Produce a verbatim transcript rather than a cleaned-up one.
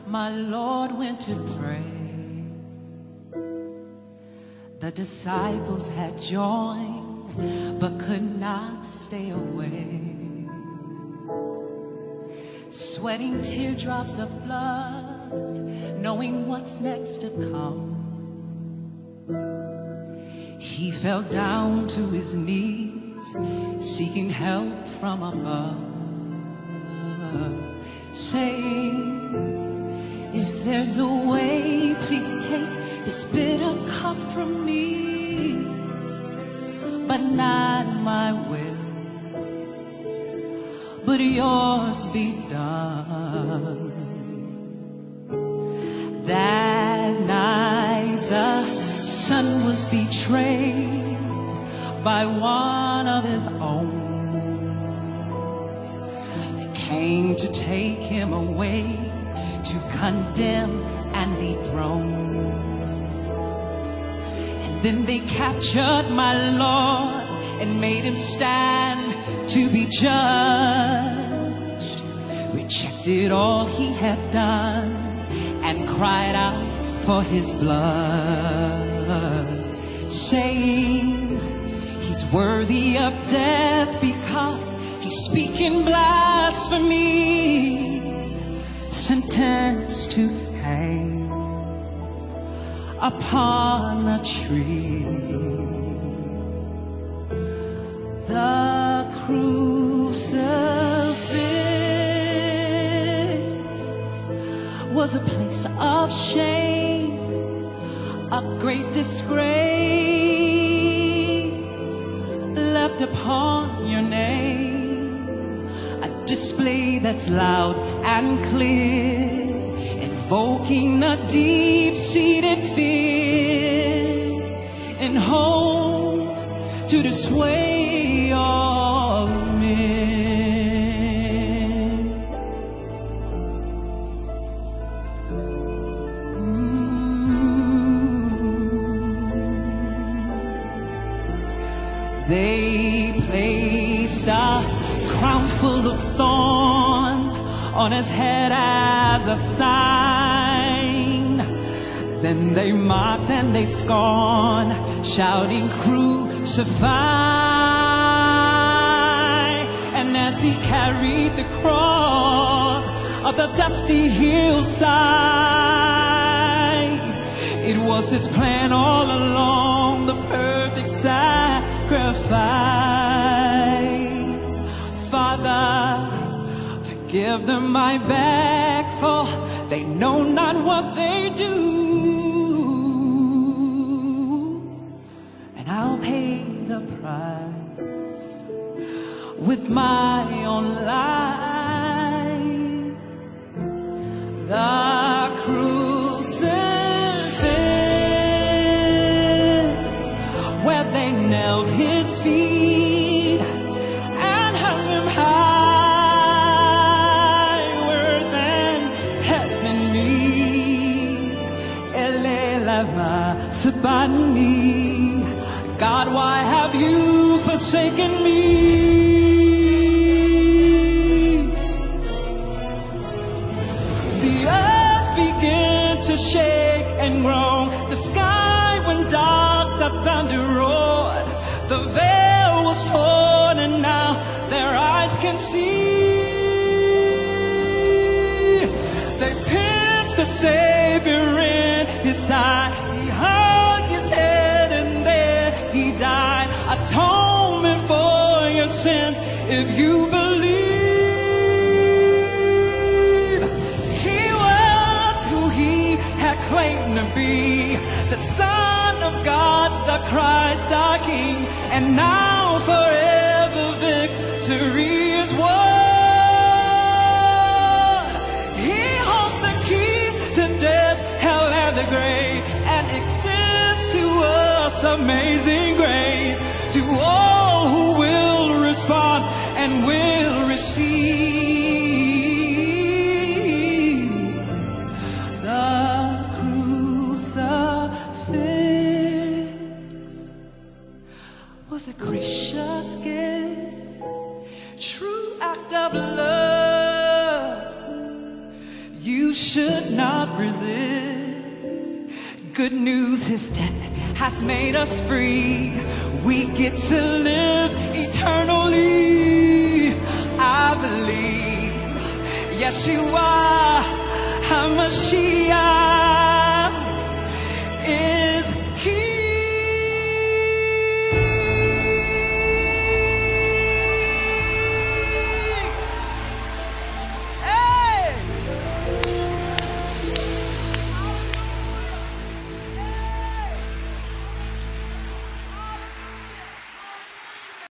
my Lord went to pray. The disciples had joined, but could not stay away. Sweating teardrops of blood, knowing what's next to come. He fell down to his knees, seeking help from above, saying, if there's a way, please take this bitter cup from me, but not my will, but yours be done. That night the Son was betrayed by one of his own. They came to take him away, to condemn and dethrone. And then they captured my Lord and made him stand to be judged. Rejected all he had done and cried out for his blood, saying he's worthy of death because he's speaking blasphemy. Sentenced to hang upon a tree. The crucifix was a place of shame, a great disgrace left upon your name, a display that's loud and clear, invoking a deep-seated fear and hopes to dissuade all men. Mm. They placed a crown full of thorns on his head as a sign. Then they mocked and they scorned, shouting, crucify. And as he carried the cross up the dusty hillside, it was his plan all along, the perfect sacrifice. Father, give them my back, for they know not what they do. And I'll pay the price with my own life. The crucifix, where they nailed his feet and hung him high. God, why have you forsaken me? The earth began to shake and groan. The sky went dark, the thunder roared. The veil was torn, and now their eyes can see. They pierced the Savior in his side. He hung his head and there he died. Atonement for your sins if you believe. He was who he had claimed to be, the Son of God, the Christ our King. And now forever victory is won. He holds the keys to death, hell, and the grave, and extends to us amazing grace, to all who will respond and will receive. The crucifix was a gracious gift, true act of love. you should not resist. Good news, his death has made us free. We get to live eternally. I believe Yeshua HaMashiach